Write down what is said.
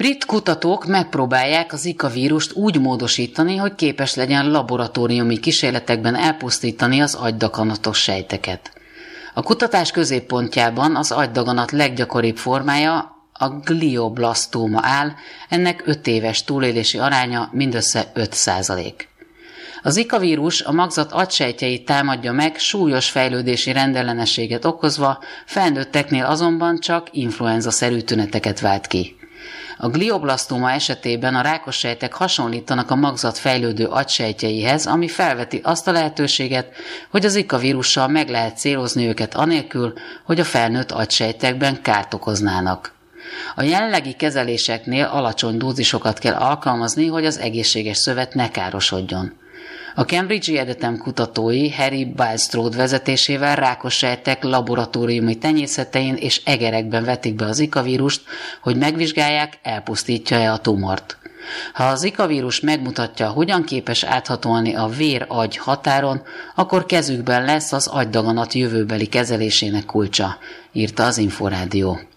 Brit kutatók megpróbálják a Zika vírust úgy módosítani, hogy képes legyen laboratóriumi kísérletekben elpusztítani az agydaganatos sejteket. A kutatás középpontjában az agydaganat leggyakoribb formája, a glioblasztóma áll, ennek 5 éves túlélési aránya mindössze 5%. A Zika vírus a magzat agysejtjeit támadja meg, súlyos fejlődési rendellenességet okozva, felnőtteknél azonban csak influenza-szerű tüneteket vált ki. A glioblasztóma esetében a rákos sejtek hasonlítanak a magzat fejlődő agysejtjeihez, ami felveti azt a lehetőséget, hogy a Zika vírussal meg lehet célozni őket anélkül, hogy a felnőtt agysejtekben kárt okoznának. A jelenlegi kezeléseknél alacsony dózisokat kell alkalmazni, hogy az egészséges szövet ne károsodjon. A Cambridge-i Egyetem kutatói Harry Bulstrode vezetésével rákos sejtek laboratóriumi tenyészetein és egerekben vetik be a Zika vírust, hogy megvizsgálják, elpusztítja-e a tumort. Ha a Zika vírus megmutatja, hogyan képes áthatolni a vér-agy határon, akkor kezükben lesz az agydaganat jövőbeli kezelésének kulcsa, írta az Inforádió.